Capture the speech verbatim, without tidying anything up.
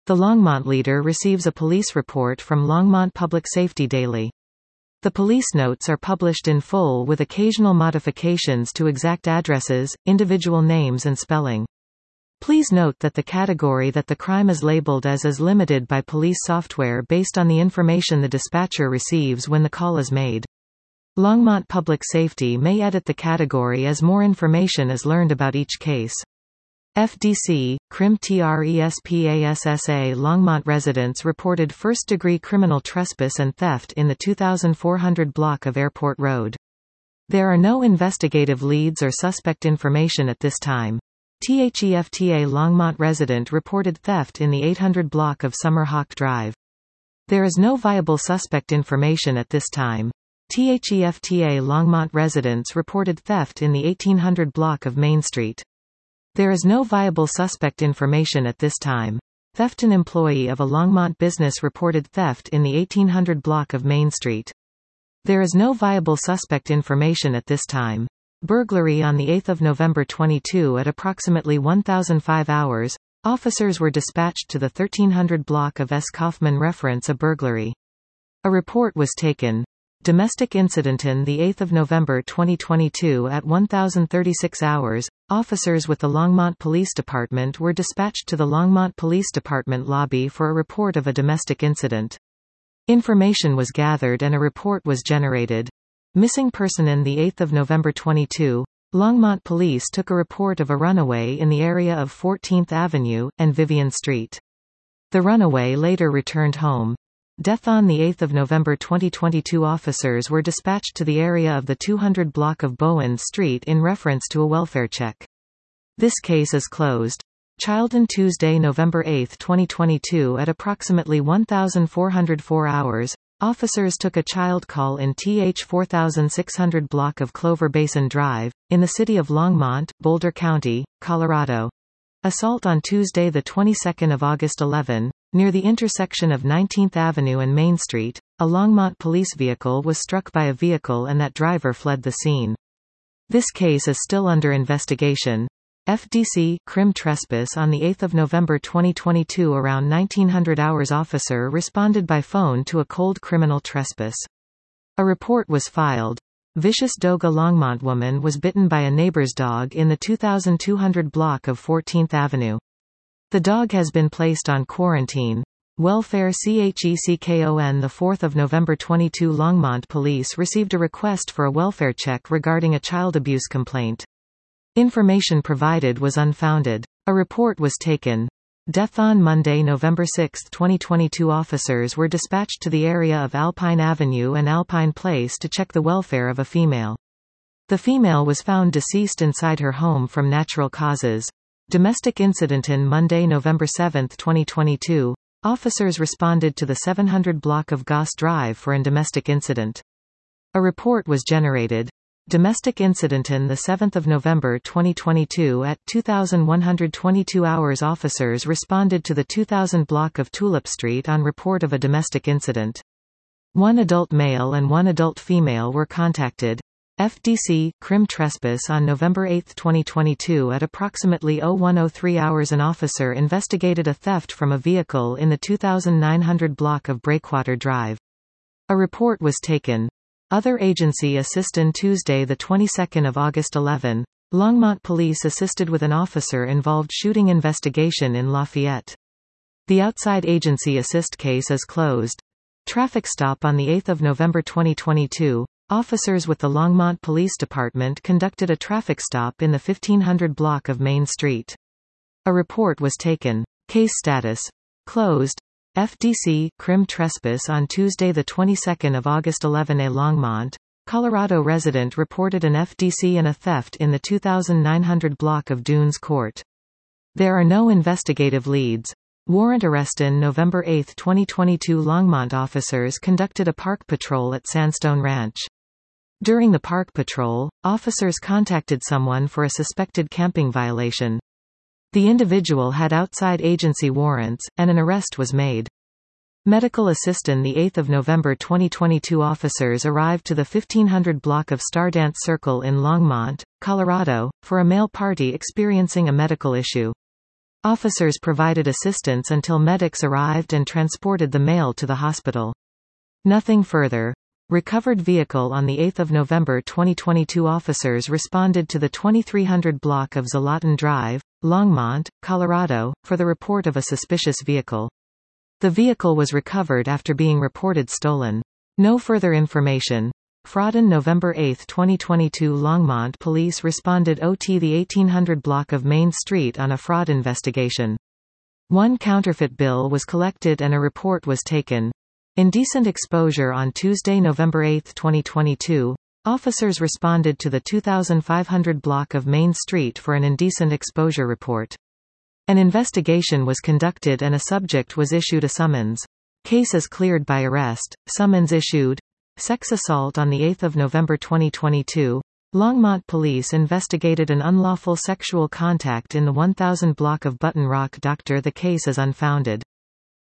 The Longmont leader receives a police report from Longmont Public Safety Daily. The police notes are published in full with occasional modifications to exact addresses, individual names and spelling. Please note that the category that the crime is labeled as is limited by police software based on the information the dispatcher receives when the call is made. Longmont Public Safety may edit the category as more information is learned about each case. F D C, Crim TRESPASSA Longmont residents reported first-degree criminal trespass and theft in the two thousand four hundred block of Airport Road. There are no investigative leads or suspect information at this time. THEFTA Longmont resident reported theft in the eight hundred block of Summer Hawk Drive. There is no viable suspect information at this time. THEFTA Longmont residents reported theft in the eighteen hundred block of Main Street. There is no viable suspect information at this time. Theft. An employee of a Longmont business reported theft in the eighteen hundred block of Main Street. There is no viable suspect information at this time. Burglary on the eighth of November twenty-two at approximately one thousand five hours. Officers were dispatched to the thirteen hundred block of S. Kaufman reference a burglary. A report was taken. Domestic incident on the eighth of November twenty twenty-two at one thousand thirty-six hours. Officers with the Longmont Police Department were dispatched to the Longmont Police Department lobby for a report of a domestic incident. Information was gathered and a report was generated. Missing person on the eighth of November twenty-two. Longmont Police took a report of a runaway in the area of fourteenth Avenue and Vivian Street. The runaway later returned home. Death on the eighth of November twenty twenty-two. Officers were dispatched to the area of the two hundred block of Bowen Street in reference to a welfare check. This case is closed. Child on Tuesday, November eighth twenty twenty-two at approximately one thousand four hundred four hours. Officers took a child call in T H four thousand six hundred block of Clover Basin Drive, in the city of Longmont, Boulder County, Colorado. Assault on Tuesday the twenty-second of August eleven. Near the intersection of nineteenth Avenue and Main Street, a Longmont police vehicle was struck by a vehicle and that driver fled the scene. This case is still under investigation. F D C, Crim Trespass on the eighth of November twenty twenty-two around nineteen hundred hours. Officer responded by phone to a cold criminal trespass. A report was filed. Vicious dog. A Longmont woman was bitten by a neighbor's dog in the two thousand two hundred block of fourteenth Avenue. The dog has been placed on quarantine. Welfare. CHECKON the fourth of November twenty-two. Longmont police received a request for a welfare check regarding a child abuse complaint. Information provided was unfounded. A report was taken. Death on Monday, November sixth twenty twenty-two. Officers were dispatched to the area of Alpine Avenue and Alpine Place to check the welfare of a female. The female was found deceased inside her home from natural causes. Domestic incident on Monday, November seventh twenty twenty-two. Officers responded to the seven hundred block of Goss Drive for an domestic incident. A report was generated. Domestic incident on the seventh of November twenty twenty-two at two thousand one hundred twenty-two hours. Officers responded to the two thousand block of Tulip Street on report of a domestic incident. One adult male and one adult female were contacted. F D C, Crim Trespass on November eighth twenty twenty-two at approximately oh one oh three hours. An officer investigated a theft from a vehicle in the two thousand nine hundred block of Breakwater Drive. A report was taken. Other agency assist. On Tuesday the twenty-second of August eleven. Longmont police assisted with an officer-involved shooting investigation in Lafayette. The outside agency assist case is closed. Traffic stop on the eighth of November twenty twenty-two. Officers with the Longmont Police Department conducted a traffic stop in the fifteen hundred block of Main Street. A report was taken. Case status. Closed. F D C, Crim Trespass on Tuesday the twenty-second of August eleven. A Longmont, Colorado resident reported an F D C and a theft in the two thousand nine hundred block of Dunes Court. There are no investigative leads. Warrant arrest. On November eighth twenty twenty-two. Longmont officers conducted a park patrol at Sandstone Ranch. During the park patrol, officers contacted someone for a suspected camping violation. The individual had outside agency warrants, and an arrest was made. Medical assistant. The eighth of November twenty twenty-two. Officers arrived to the fifteen hundred block of Stardance Circle in Longmont, Colorado, for a male party experiencing a medical issue. Officers provided assistance until medics arrived and transported the male to the hospital. Nothing further. Recovered vehicle. On the eighth of November twenty twenty-two, officers responded to the twenty-three hundred block of Zlatan Drive, Longmont, Colorado, for the report of a suspicious vehicle. The vehicle was recovered after being reported stolen. No further information. Fraud. On November eighth twenty twenty-two, Longmont police responded to the eighteen hundred block of Main Street on a fraud investigation. One counterfeit bill was collected and a report was taken. Indecent exposure. On Tuesday, November eighth twenty twenty-two, officers responded to the two thousand five hundred block of Main Street for an indecent exposure report. An investigation was conducted and a subject was issued a summons. Case is cleared by arrest. Summons issued. Sex assault. On the eighth of November twenty twenty-two, Longmont police investigated an unlawful sexual contact in the one thousand block of Button Rock. Doctor The case is unfounded.